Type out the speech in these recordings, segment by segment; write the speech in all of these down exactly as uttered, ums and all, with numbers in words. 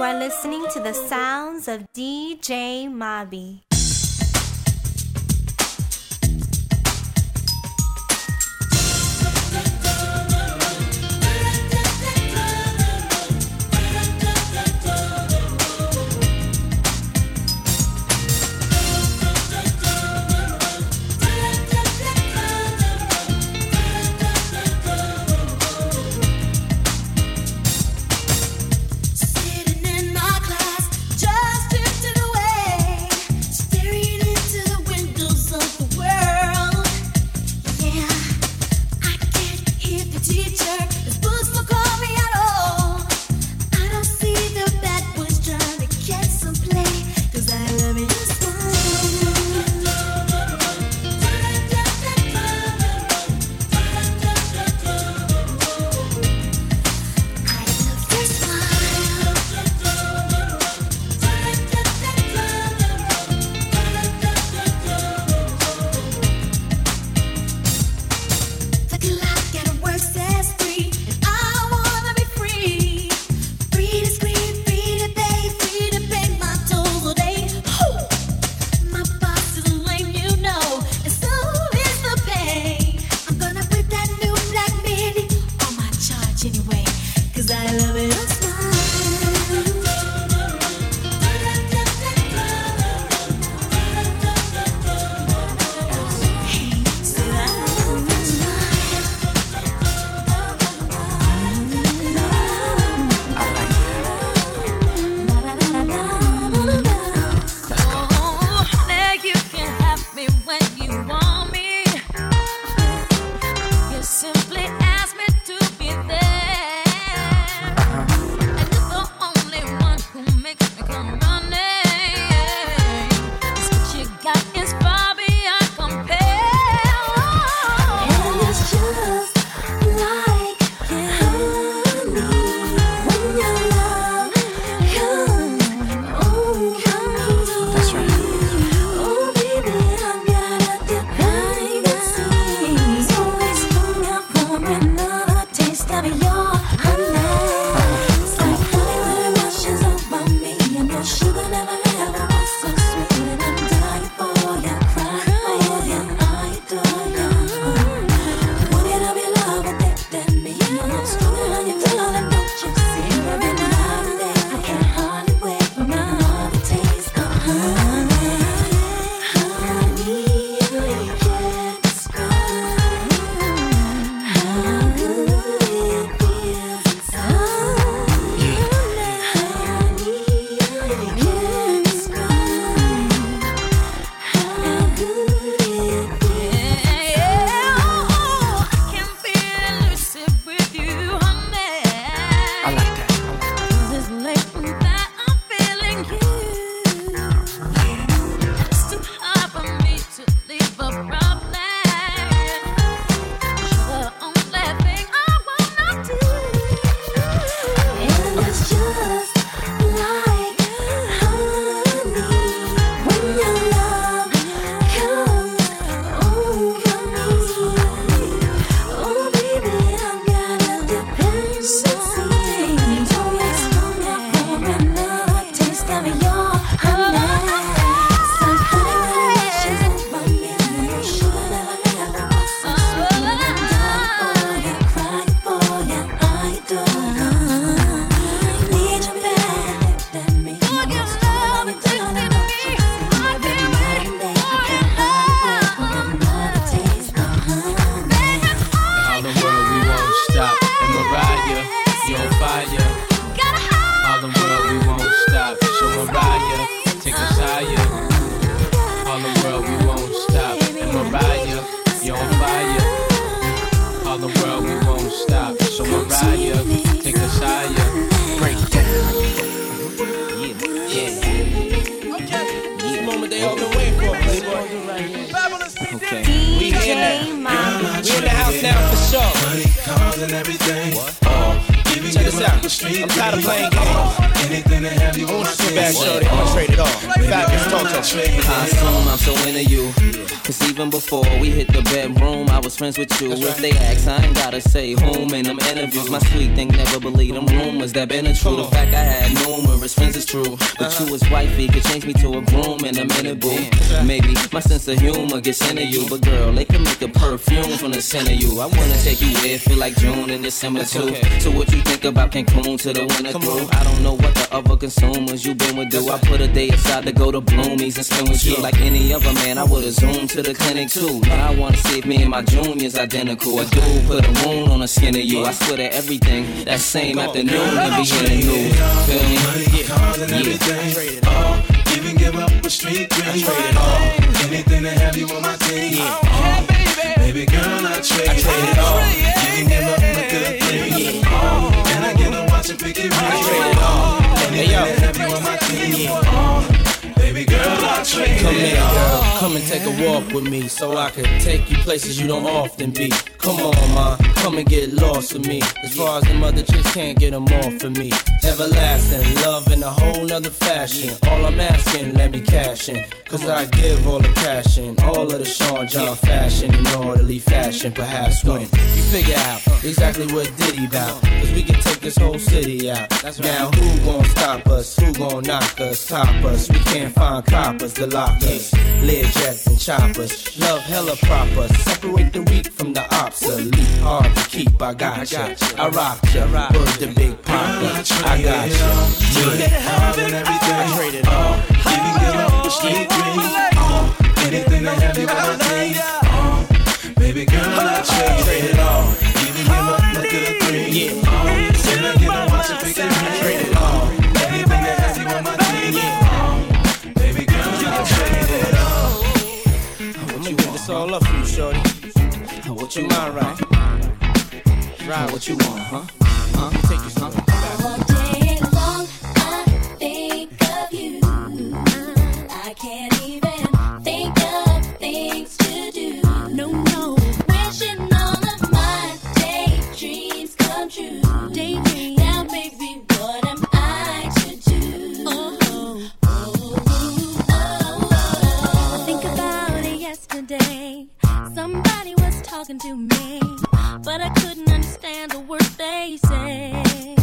You are listening to the sounds of D J Mobby. Now for sure. Money, cars, and everything. Oh, give me check this out. I'm tired of playing games. Anything to have you on my team. Bad shorty, I'ma trade it all. Fabulous, talk to me. I assume I'm so into you. Cause even before we hit the bedroom, I was friends with you. Right. If they ask, I ain't gotta say whom in them interviews. My sweet thing never believed them rumors that been true. The fact I had numerous friends is true. But you as wifey could change me to a groom in a minute, boo. Maybe my sense of humor gets into you. But girl, they can make a perfume from the scent of you. I wanna take you there, feel like June and December too. So what you think about Cancun to the winter through? I don't know what the other consumers you been with do. I put a day aside to go to Bloomies and spend with you. Like any other man, I would've zoomed to the clinic too. Now I wanna see if me and my junior's identical. A dude put a wound on the skin of you. I swear that everything that same afternoon can be in the new. Feel me? Yeah, cars and everything. All, even give up a street dream. All, anything to have you on my team. All, baby girl, I trade it all. You can give up a good thing. All, and I get to watch and pick it right. I trade it all. Anything to have you on my team. All, baby girl, I trade Come it in, all. girl. Come and take a walk with me so I can take you places you don't often be. Come on, ma, come and get lost with me. As far as them other chicks can't get them off of me. Everlasting love in a whole nother fashion. All I'm asking, let me cash in. Cause I give all the cash in. All of the Sean John fashion in orderly fashion. Perhaps when you figure out exactly what Diddy bout. Cause we can take this whole city out. Now who gon' stop us? Who gon' knock us? Top us? We can't find coppers to lock us. Lead jets and choppers. Love hella proper. Separate the weak from the obsolete. Hard to keep, I got ya. I rock ya. Put the big popper. I got ya. Money, cars and everything. I trade it all. Even give up a street dream. All, anything to have you on my team. All, baby girl, I trade it all. Even give up a good dream. All, and I get to watch and pick it right. Trade it all. Anything to have you on my team. All, baby girl, I trade it all. What you want? It's all up for you, shorty. What you mind, right? Right, what you want, huh? Huh? Take you something. All day long, I think of you. I can't even think of things to do. No, no. Wishing all of my daydreams come true. Daydream. Now, baby, what am I to do? Oh, oh, oh, oh, oh. I think about it yesterday. Somebody was talking to me, but I couldn't understand a word they said.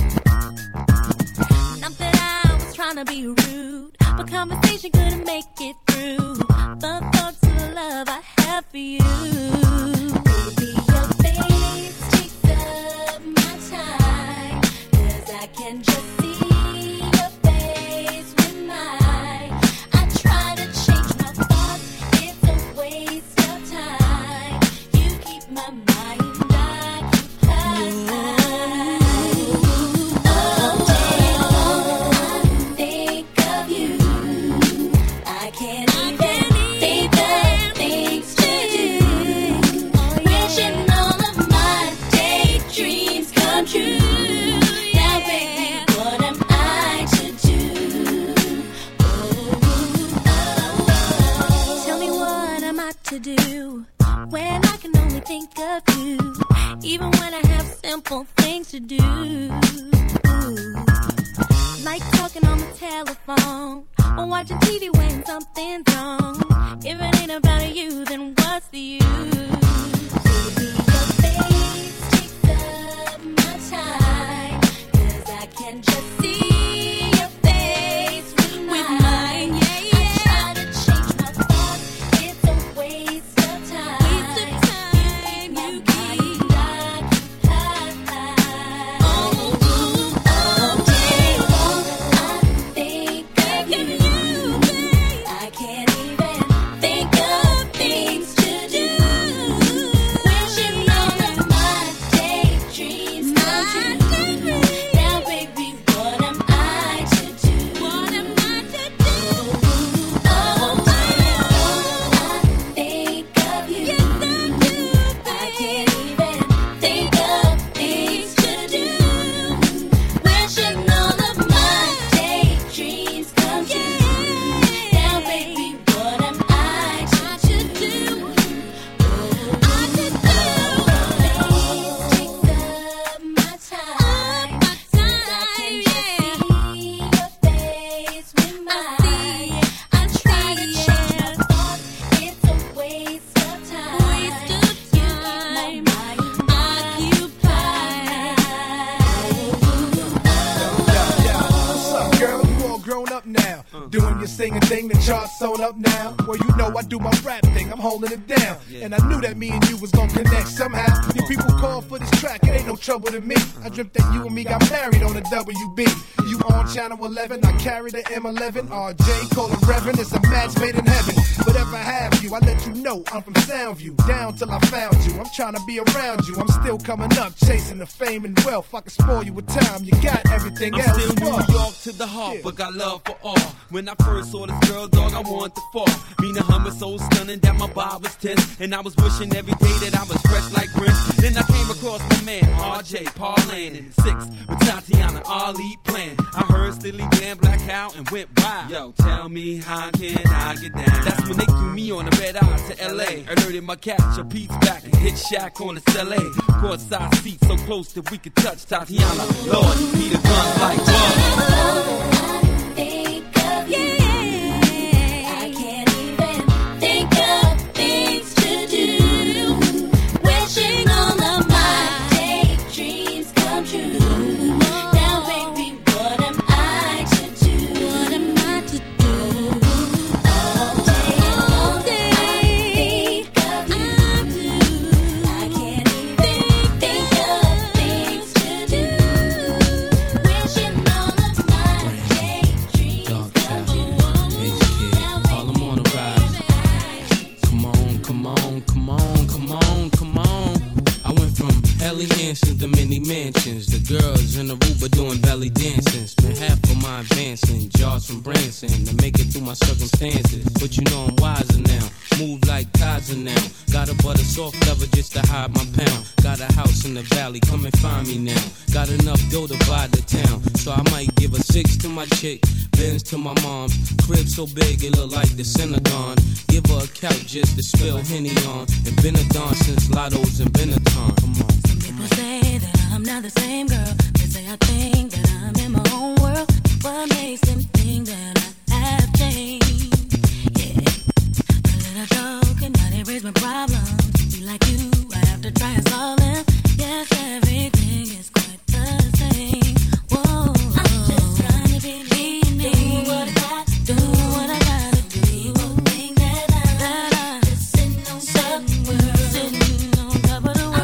Not that I was trying to be rude, but conversation couldn't make it through. The thoughts of love I have for you. Baby, your face takes up my time, 'cause I can just see your face with mine. I try to change my thoughts, it's a waste of time. You keep my mind occupied. All day long I think of you. I can't even think of things to do. Wishing all of my daydreams come true. Now, baby, what am I to do? Oh, oh, oh. Tell me what am I to do when I can only think of you, even when I have simple things to do. Like talking on the telephone or watching T V when something's wrong. If it ain't about you, then what's the use? Baby, your face takes up my time, 'cause I can just see your face with mine. Yeah, yeah. I try to change my thoughts, it's a waste of time. Waste of time. You keep my mind occupied. Oh, all day long I think of you, babe. I can't even think of things to do. Doing your singing thing, the charts on up now. Well, you know I do my rap thing, I'm holding it down. And I knew that me and you was gonna connect somehow. You people call for this track, it ain't no trouble to me. I dreamt that you and me got married on the W B. You on channel eleven, I carry the M eleven. R J, call it Reverend, it's a match made in heaven. But if I have you, I let you know I'm from Soundview. Down till I found you, I'm trying to be around you. I'm still coming up, chasing the fame and wealth. I can spoil you with time, you got everything I'm else. still New Fuck. York to the heart, Yeah. but got love for all. When I first saw this girl, dog, I wanted to fall. Being a hummer so stunning that my vibe was tense. And I was wishing every day that I was fresh like Prince. Then I came across my man, R J, parlaying in six with Tatiana, Ali playing. I heard Stilly Band, Black Cow, and went wild. Yo, tell me how can I get down? That's when they threw me on the red eye to L A. Alerted my catch, a Pete's back, and hit Shack on the C L A. Courtside seats so close that we could touch Tatiana. Lord, be the guns like whoa. The many mansions, the girls in the Aruba doing belly dancing. Spent half of my advancing, jars from Branson to make it through my circumstances. But you know I'm wiser now, move like Kaiser now. Got a butter soft leather just to hide my pound. Got a house in the valley, come and find me now. Got enough dough to buy the town, so I might give a six to my chick, Benz to my mom's. Crib so big it look like the Synagogue. Give her a couch just to spill Henny on. And been a dawn since Lotto's and Benetton. Come on. People say that I'm not the same girl. They say I think that I'm in my own world. What makes them think that I have changed? Yeah, a little joke and now they raise my problems. Be like you, I have to try and solve them. Yes, everything is quite the same. Whoa, I'm just trying to be me, me. Do what I got, do what I gotta do. People think that I, that I just sitting on top of the world, sitting on top of the world.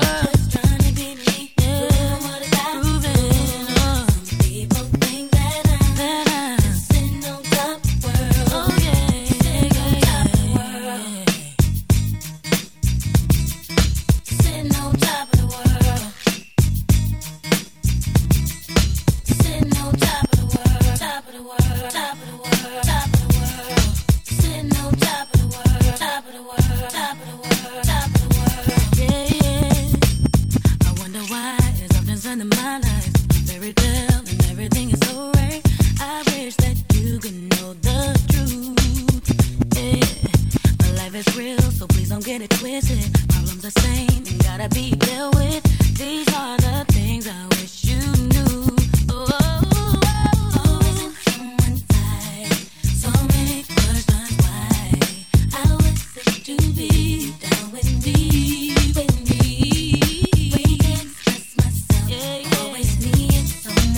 Always needing someone.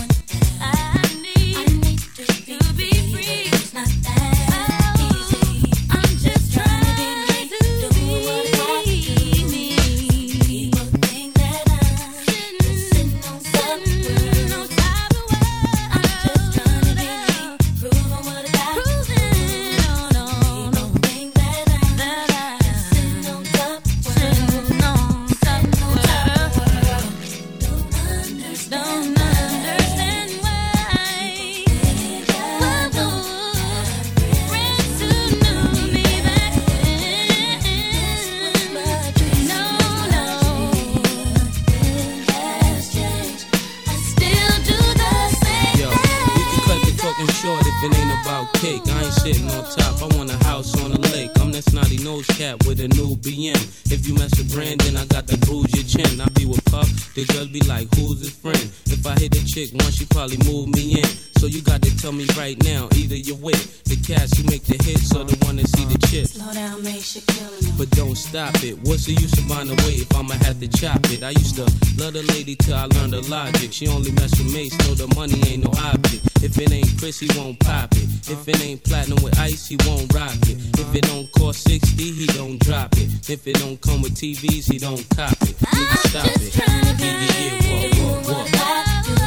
The girls be like, who's his friend? If I hit a chick once, she probably move me in. So you got to tell me right now, either you're with the cats who make the hits or the one that see the chips. Slow down, make sure killing them. But don't stop it. What's the use of buying away if I'ma have to chop it? I used to love the lady till I learned the logic. She only mess with mates, know the money ain't no object. If it ain't Chris, he won't pop it. If it ain't platinum with ice, he won't rock it. If it don't cost sixty, he don't drop it. If it don't come with T Vs, he don't cop it. Nigga, stop it. Yeah, yeah, yeah, walk, walk, walk.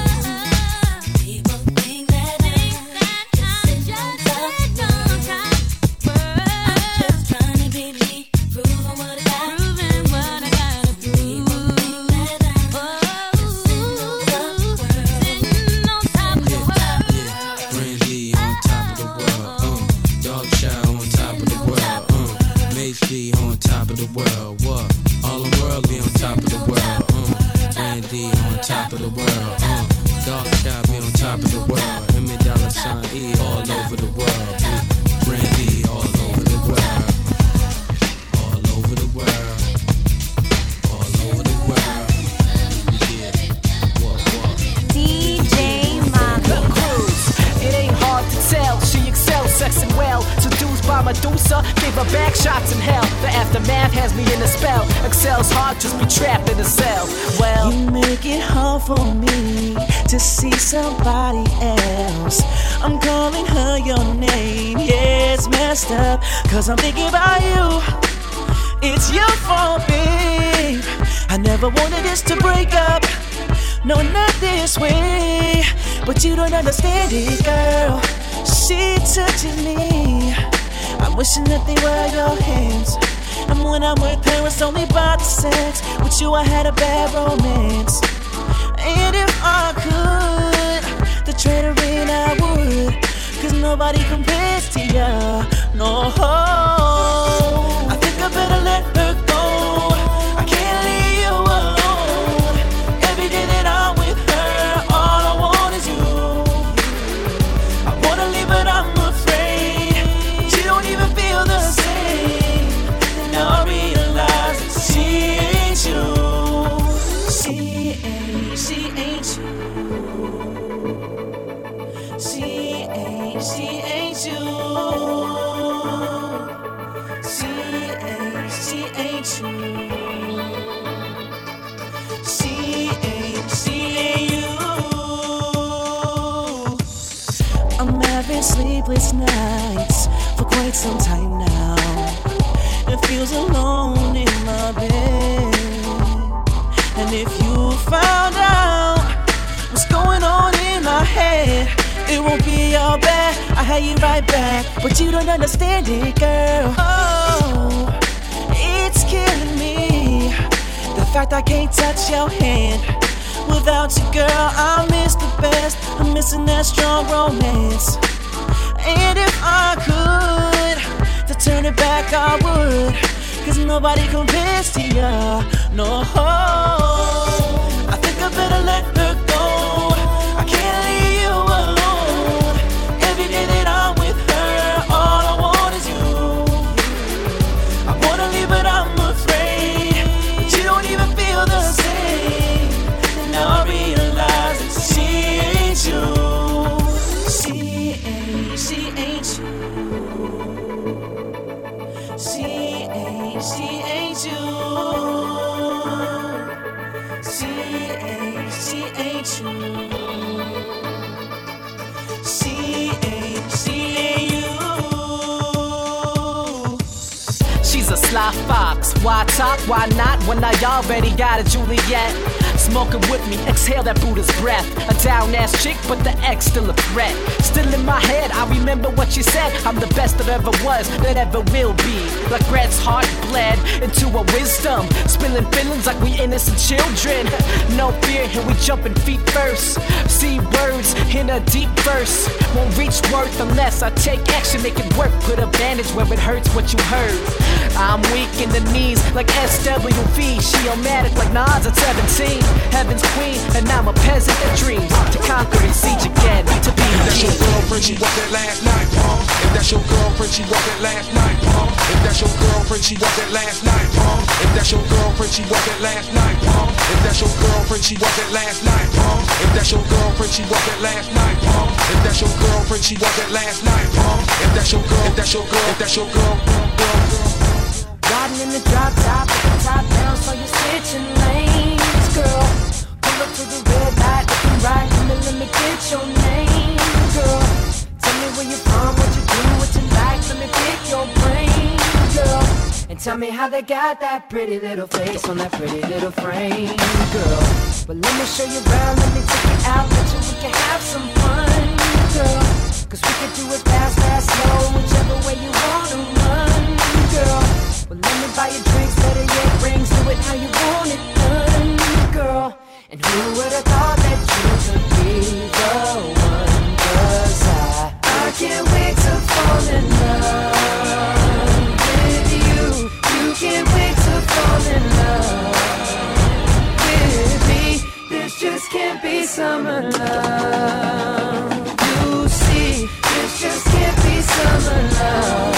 Medusa gave her back shots in hell. The aftermath has me in a spell. Excel's heart just be trapped in a cell. Well, you make it hard for me to see somebody else. I'm calling her your name. Yeah, it's messed up, cause I'm thinking about you. It's your fault, babe. I never wanted this to break up. No, not this way. But you don't understand it, girl. She touching me. I'm wishing that they were your hands. And when I'm with her, it's only about the sex. With you, I had a bad romance. And if I could, the trade her in, I would. Cause nobody compares to ya. No, I think I better let her go. I can't leave you alone. Every day that I'm with her, all I want is you. I wanna leave, but I'm afraid. She don't even feel the same. And now I realize that she ain't you. She ain't, she ain't you. She ain't, she ain't you. She ain't, she ain't you. She ain't, she ain't you. I'm having sleepless nights for quite some time now. It feels alone in my bed. And if you found out what's going on in my head, it won't be all bad, I had you right back. But you don't understand it, girl. Oh, it's killing me, the fact I can't touch your hand. Without you, girl, I miss the best. I'm missing that strong romance. And if I could, to turn it back, I would. Cause nobody compares to ya. No, I think I better let her go. I can't leave you alone. Every day that I'm with her, all I want is you. I wanna leave, but I'm afraid. But you don't even feel the same. And now I realize that she ain't you. She ain't, she ain't you. She ain't, she ain't you. She ain't, she ain't you. She ain't, she ain't you. She's a sly fox. Why talk? Why not? When I already got a Juliet. Smoking with me, exhale that Buddha's breath. A down ass chick, but the X still a threat. Still in my head, I remember what she said. I'm the best that ever was, that ever will be. Like Brett's heart bled into a wisdom. Spilling feelings like we innocent children. No fear, here we jumping feet first. See words in a deep verse. Won't reach worth unless I take action, make it work. Put a bandage where it hurts what you heard. I'm weak in the knees like S W V. She-o-matic like Nas at seventeen. Heaven's queen, and I'm a peasant that dreams to conquer and siege again, to be If that's king. your girlfriend, she walked that last night, punk. If that's your girlfriend, she walked that last night, punk. If that's your girlfriend, she walked that last night, punk. If that's your girlfriend, she walked that last night, punk. If that's your girlfriend, girlfriend, she wasn't last night, uh. If that's your girlfriend, she wasn't last night, uh. If that's your girlfriend, she wasn't last night, uh. If that's your girl, if that's your girl, if that's your girl, girl, girl. Riding in the drop top, with the top down, so you're switching lanes, girl. Pull up to the red light, looking right, come and let me get your name, girl. Tell me where you're from, what you do, what you like, let me pick your brain, girl. And tell me how they got that pretty little face on that pretty little frame, girl. But let me show you around, let me take you out, let you, we can have some fun, girl. Cause we can do it fast, fast, slow, whichever way you wanna run, girl. Well, let me buy you drinks, better yet rings, do it how you want it done, girl. And who would've thought that you could be the one? Cause I, I can't wait to fall in love with you. You can't wait to fall in love with me. This just can't be summer love. You see, this just can't be summer love.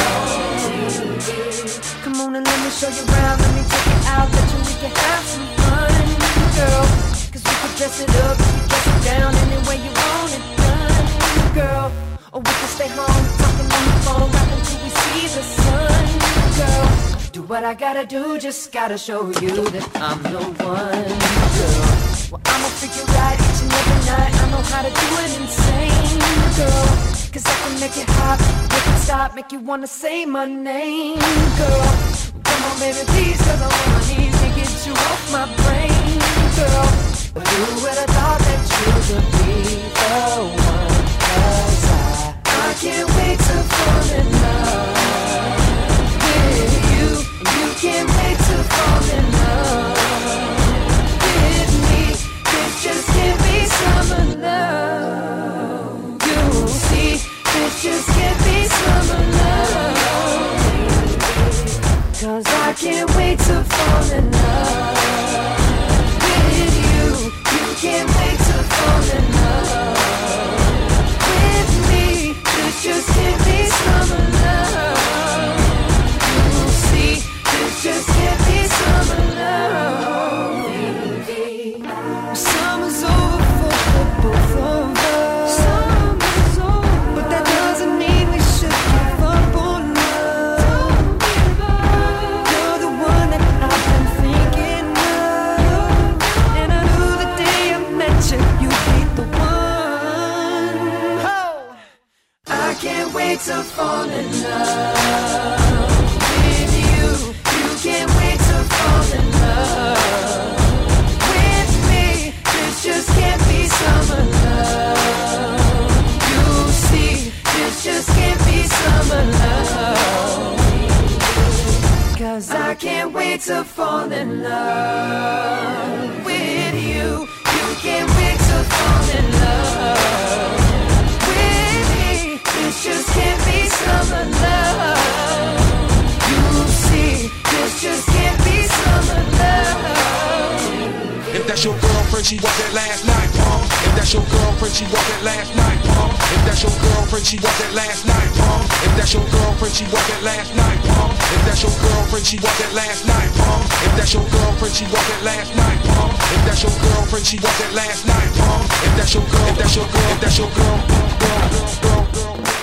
Come on and let me show you around, let me take it out, let you, we can have some fun, girl. Cause we can dress it up, we can dress it down, any way you want it done, girl. Or we can stay home, talking on the phone, rapping till we see the sun, girl. Do what I gotta do, just gotta show you that I'm the one, girl. Well, I'ma figure out each and every night, I know how to do it insane, girl. Cause I can make it hot, make it stop, make you wanna say my name, girl. Come on baby, please, cause I'm on my knees to get you off my brain, girl. But who would've thought that you could be the one? Cause I, I can't wait to fall in love with you. You can't wait to fall in love with me. This just can't be summer love. You see, this just can't be summer love. Cause I can't wait to fall in love with you. You can't wait to fall in love with me. This just can't be summer love. You see, this just can't be summer love. Summer's over for the both of us. Summer's over, but that doesn't mean we should give up on love. You're the one that I've been thinking of, and I knew the day I met you, you'd be the one. Oh, I can't wait to fall in love with you. You can't wait to fall in love with me. This just can't be summer love. You see, this just can't be summer love. Cause I can't wait to fall in love with you. You can't wait to fall in love with me. This just can't be summer love. You see, this just can't be summer love. If that's your girlfriend, she wasn't last night, uh. If that's your girlfriend, she wasn't last night, uh. If that's your girlfriend, she wasn't last night, uh. If that's your girlfriend, she wasn't last night, uh. If that's your girlfriend, she wasn't last night, uh. If that's your girlfriend, she wasn't last night, uh. If that's your girlfriend, she wasn't last night, uh. If that's your girl, if that's your girl, if that's your girl, girl, girl, girl, girl.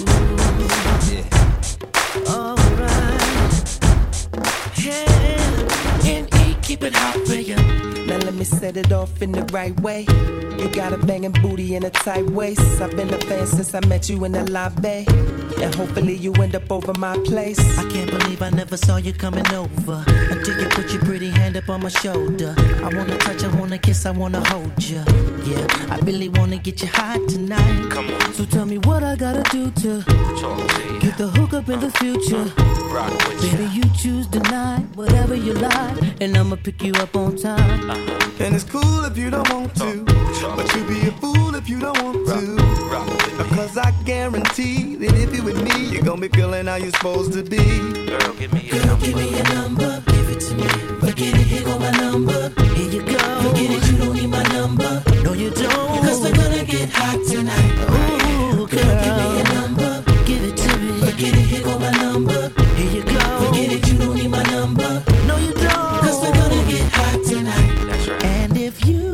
Keep it hot for you. Now let me set it off in the right way. You got a banging booty and a tight waist. I've been a fan since I met you in the lobby, and hopefully you end up over my place. I can't believe I never saw you coming over until you put your pretty hand up on my shoulder. I wanna touch, I wanna kiss, I wanna hold you. Yeah, I really wanna get you hot tonight. Come on. So tell me what I gotta do to get the hook up in the future. Baby, you choose tonight, whatever you like, and I'ma pick you up on time. Uh-huh. And it's cool if you don't want to, but you be a fool if you don't want to. Because I guarantee that if you with me, you're gonna be feeling how you're supposed to be. Girl, give me your, Girl, give me your number, give it to me. Forget it, here go my number. Here you go. Forget it, you don't need my number. No, you don't. Because we're gonna get hot tonight. Ooh, girl, girl, give me your number, give it to me. Forget it, here go my number. Here you go. Forget it, you don't need my number. No, you don't. Because we're gonna get hot tonight. That's right. And if you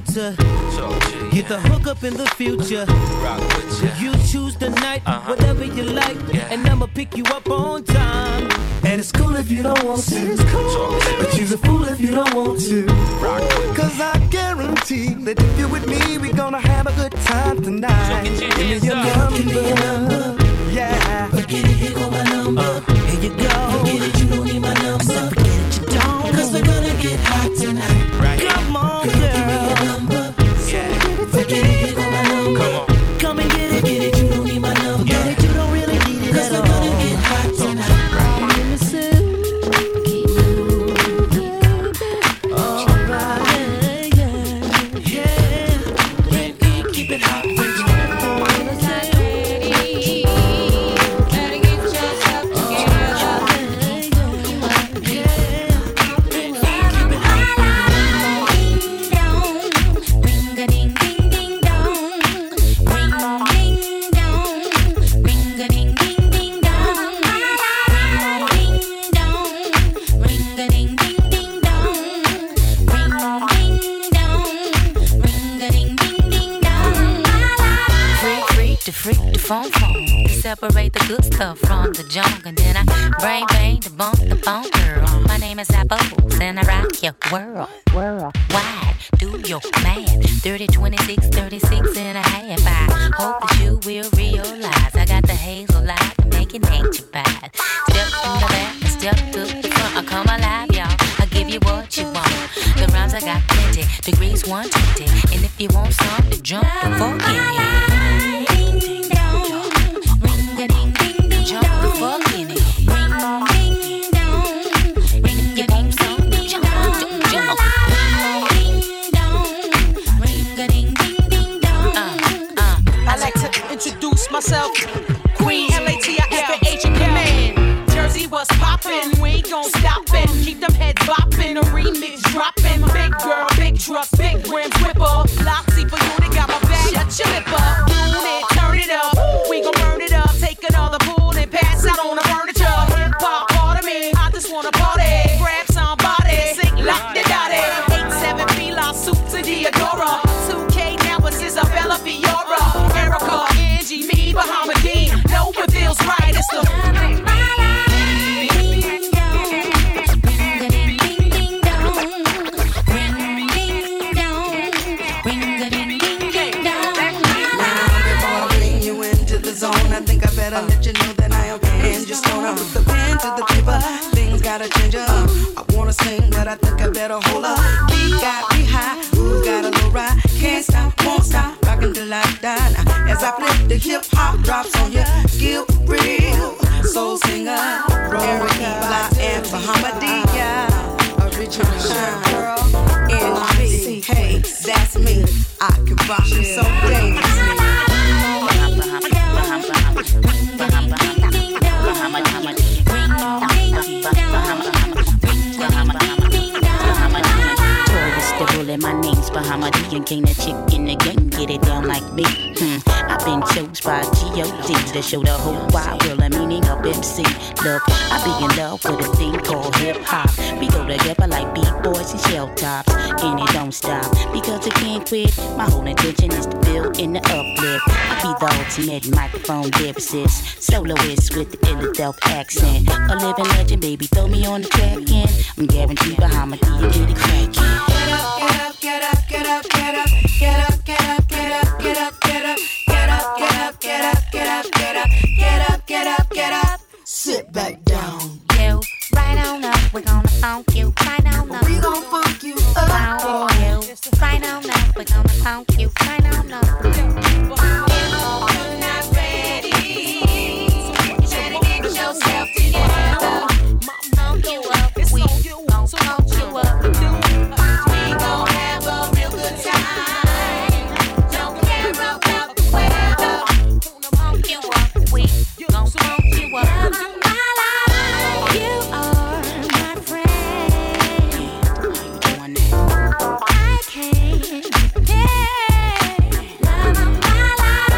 to get the hookup in the future. You choose the night, whatever you like, and I'ma pick you up on time. And it's cool if you don't want to, it's cool, but you're a fool if you don't want to. Cause I guarantee that if you're with me, we're gonna have a good time tonight. Give me your number, give me your number. Yeah. Forget it, here go my number. Uh, here you go. Forget it, you don't need my number. Forget it, you don't. Cause we're gonna get hot tonight. Right. Come on, girl. Give me your number. Yeah. Forget it, here go my number. Come on. Come and get it. Forget it, you don't need my number. Forget it, you don't really need it. Cause we're gonna get hot tonight. Right. Let me see. Separate the good stuff from the junk, and then I brain bang to bump the phone girl. My name is Apples, and I rock your world. World wide, do your math. thirty, twenty-six, thirty-six and a half. I hope that you will realize I got the hazel light to make it nature bad. Step in the back, step to the front. I come alive, y'all. I give you what you want. The rhymes I got plenty, degrees one twenty. And if you want some to jump, the fuck in here. Jump the fuck in it. Ring, ding, dong. Ring, your name song. Jump, jump, jump. Ring, dong. Ring, ding, ding, ding, dong. Uh, uh. I like to introduce myself. Queen L A T I F A H in command. Jersey was poppin', we ain't gon' stop it. Keep them heads boppin', a remix droppin'. Big girl, big truck, big rims, whipper. Loxy for you, they got my back. Shut your lip up, tune it, turn it up. We gon' burn it up, take another pool. Pass out on the furniture, hip hop part of me. I just wanna party, grab somebody, sing like the daddy. eight seven Fila, suit to Diodora. two K now, but Isabella Fiora. Erica, Angie, me, Bahamadean. No one feels right, it's the I think I better let you know that I am in. Just gonna put the pen to the paper. Things gotta change up. I wanna sing, but I think I better hold up. We got me high, who got a low ride? Can't stop, won't stop, rockin' till I die. Now, as I flip the hip hop drops on you, skill real soul singer, Erica, Fly, and Bahamadia. Original girl, N B. Hey, that's me. I can rock it so dangerously. My name's Bahamadean, king the chick in the game, get it down like me. Hmm. I've been chose by G O D to show the whole wide world the meaning of M C. Look, I be in love with a thing called hip hop. We go together like B-boys and shell tops, and it don't stop because it can't quit. My whole intention is to build in the uplift. I be the ultimate microphone lyricist, soloist with the Philadelphia accent. A living legend, baby, throw me on the track and I'm guaranteed Bahamadean get it crackin'. Get up, get up, get up, get up, get up, get up, get up, get up, get up, get up, get up, get up, get up, get up, get up, get up. Sit back down. You right on up, we're gonna funk you. Right on up, we gon' funk you up. Wow, you right on up, we're gonna funk you. Right on up. You're not ready. You better get yourself together. Funk you up, we gon' funk you up. We gon' have a real good time. Don't care about the weather. Funk you up, we gon' funk you up. You are my friend. I can't, yeah. La, la, la, la.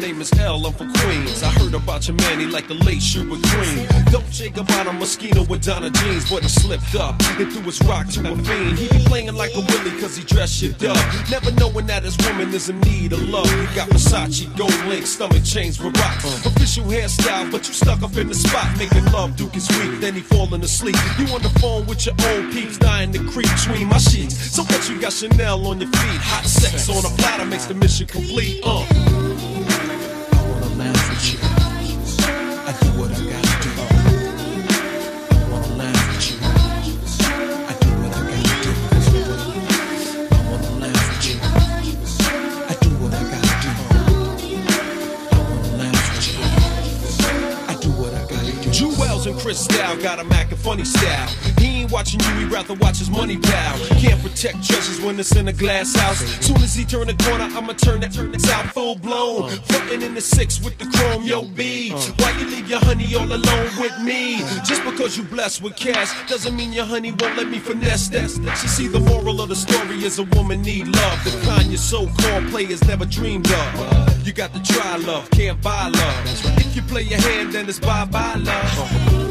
name is L, I'm from Queens. I heard about your man, he like a late sugar queen. Dolce Gabbana Moschino with Donna jeans, but he slipped up and threw his rock to a fiend. He be playing like a Willie cause he dressed shit up, never knowing that his woman is in need of love. He got Versace, gold link, stomach chains with rocks. Official hairstyle, but you stuck up in the spot. Making love, Duke is weak, then he falling asleep. You on the phone with your old peeps, dying to creep between my sheets. So what you got Chanel on your feet? Hot sex on a platter makes the mission complete. Uh. I wanna laugh with you. I do what I gotta do. I wanna laugh with you. I do what I gotta do. I wanna laugh with you. I do what I gotta do. I wanna laugh with you. I do what I gotta do. Jewels and Cristal got a Mac and funny style. He ain't watching you, he'd rather watch his money pal. Can't protect treasures when it's in a glass house. Soon as he turn the corner, I'ma turn that out full blown. Frontin' in the six with the chrome, yo B. Why you leave your honey all alone with me? Just because you blessed with cash doesn't mean your honey won't let me finesse that. She see the moral of the story is a woman need love, the kind your so-called players never dreamed of. You got to try love, can't buy love. If you play your hand, then it's bye-bye love.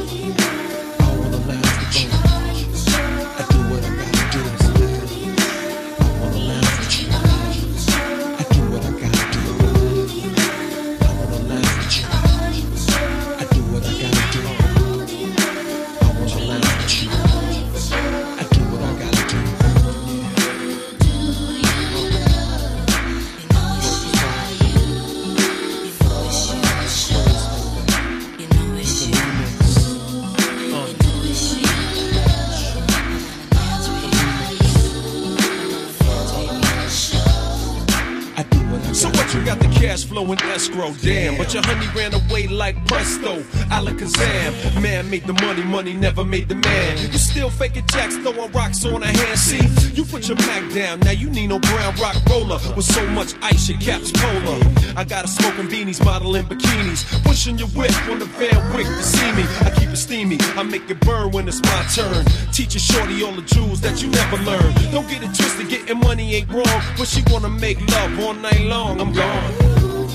Flow in escrow, damn, but your honey ran away like presto, Alakazam. Man made the money, money never made the man. You still faking jacks, throwing rocks on a hand. See, you put your Mac down, now you need no brown rock roller with so much ice your cap's polar. I got a smoking beanies, modeling bikinis, pushing your whip on the Van Wick to see me. I keep it steamy, I make it burn when it's my turn. Teach a shorty all the jewels that you never learned. Don't get it twisted, getting money ain't wrong, but she wanna make love all night long. I'm gone.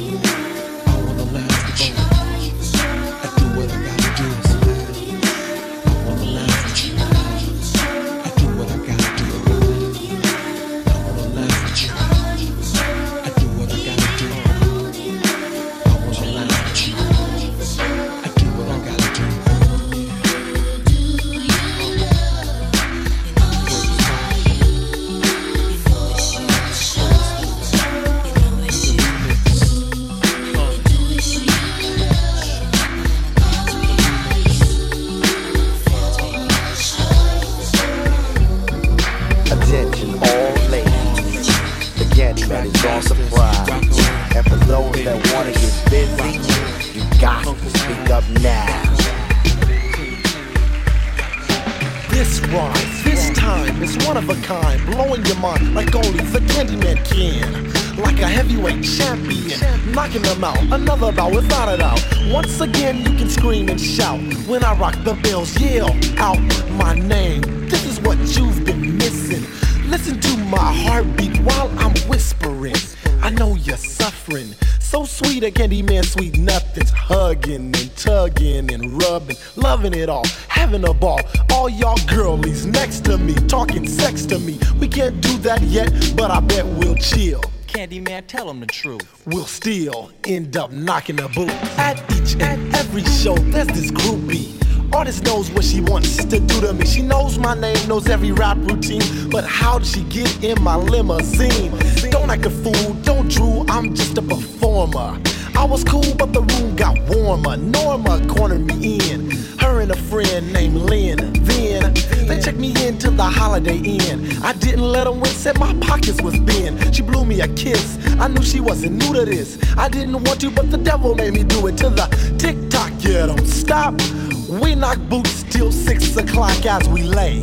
Another bout without a doubt. Once again, you can scream and shout when I rock the bells. Yell out my name. This is what you've been missing. Listen to my heartbeat while I'm whispering. I know you're suffering. So sweet, a candy man, sweet nothings. Hugging and tugging and rubbing, loving it all, having a ball. All y'all girlies next to me, talking sex to me. We can't do that yet, but I bet we'll chill. Candyman, tell him the truth. We'll still end up knocking the boot. At each and every show, there's this groupie. Artist knows what she wants to do to me. She knows my name, knows every rap routine. But how did she get in my limousine? Don't act a fool, don't drool, I'm just a performer. I was cool, but the room got warmer. Norma cornered me in, her and a friend named Lynn. Then they checked me into the Holiday Inn. I didn't let them win, said my pockets was thin. She blew me a kiss, I knew she wasn't new to this. I didn't want to, but the devil made me do it. To the tick-tock, yeah, don't stop. We knock boots till six o'clock as we lay.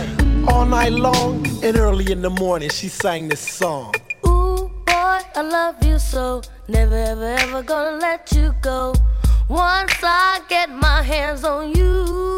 All night long and early in the morning, she sang this song. Ooh, boy, I love you so. Never, ever, ever gonna let you go. Once I get my hands on you.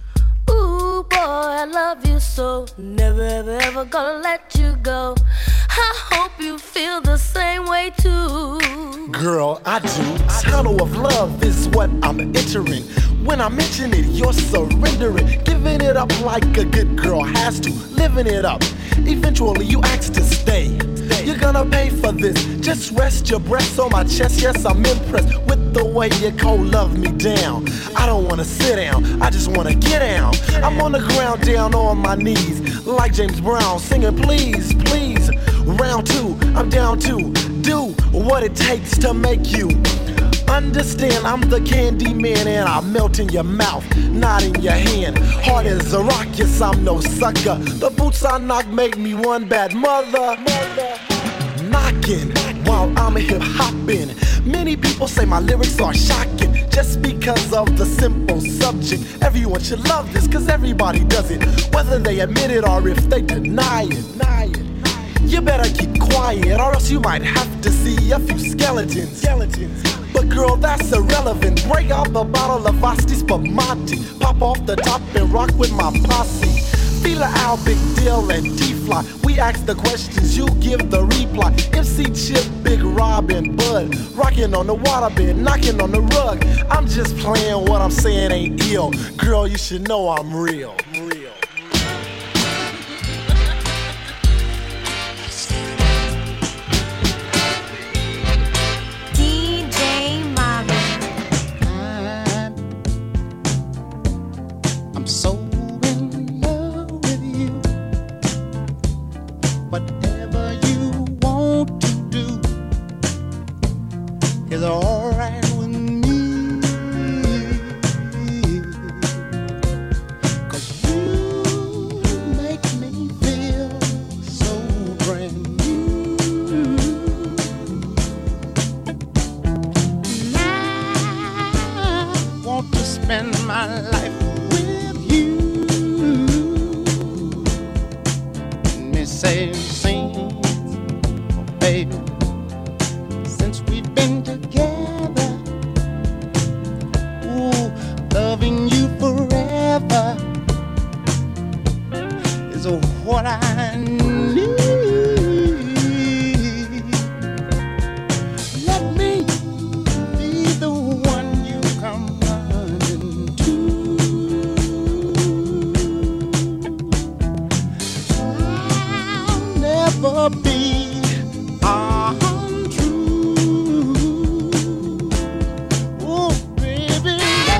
Ooh, boy, I love you so. Never, ever, ever gonna let you go. I hope you feel the same way too. Girl, I do. Tunnel of love is what I'm entering. When I mention it, you're surrendering. Giving it up like a good girl has to. Living it up. Eventually you ask to stay. You're gonna pay for this. Just rest your breasts on my chest. Yes, I'm impressed with the way you cold love me down. I don't wanna sit down, I just wanna get down. I'm on the ground down on my knees, like James Brown, singing please, please. Round two, I'm down to do what it takes to make you understand. I'm the candy man and I melt in your mouth, not in your hand. Hard as a rock, yes, I'm no sucker. The boots I knock make me one bad mother. Knocking while I'm hip hopping. Many people say my lyrics are shocking just because of the simple subject. Everyone should love this cause everybody does it, whether they admit it or if they deny it. Deny it. You better keep quiet or else you might have to see a few skeletons. Skeletons. But girl, that's irrelevant. Break out the bottle of Asti Spumante. Pop off the top and rock with my posse. Feel Al, Big Deal, and D-Fly. We ask the questions, you give the reply. M C Chip, Big Rob, and Bud. Rocking on the waterbed, knocking on the rug. I'm just playing, what I'm saying ain't ill. Girl, you should know I'm real. Real. I'm so in love with you. Whatever you want to do is alright with me. Cause you make me feel so brand new. I want to spend my life same scenes, baby, since we've been together. Ooh, loving you forever is what I need. Let me be the one you come running to. Never be untrue. Oh, baby,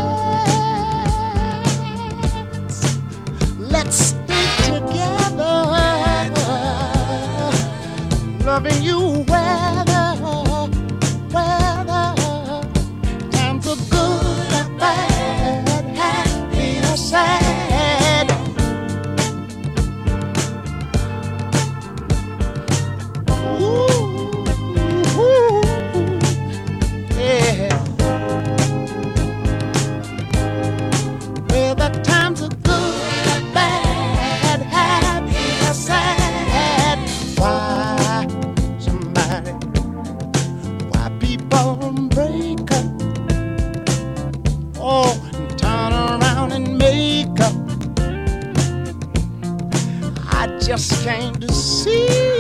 let's, let's stay together. Loving you weather, weather. Times are good and bad, happy or sad. Just came to see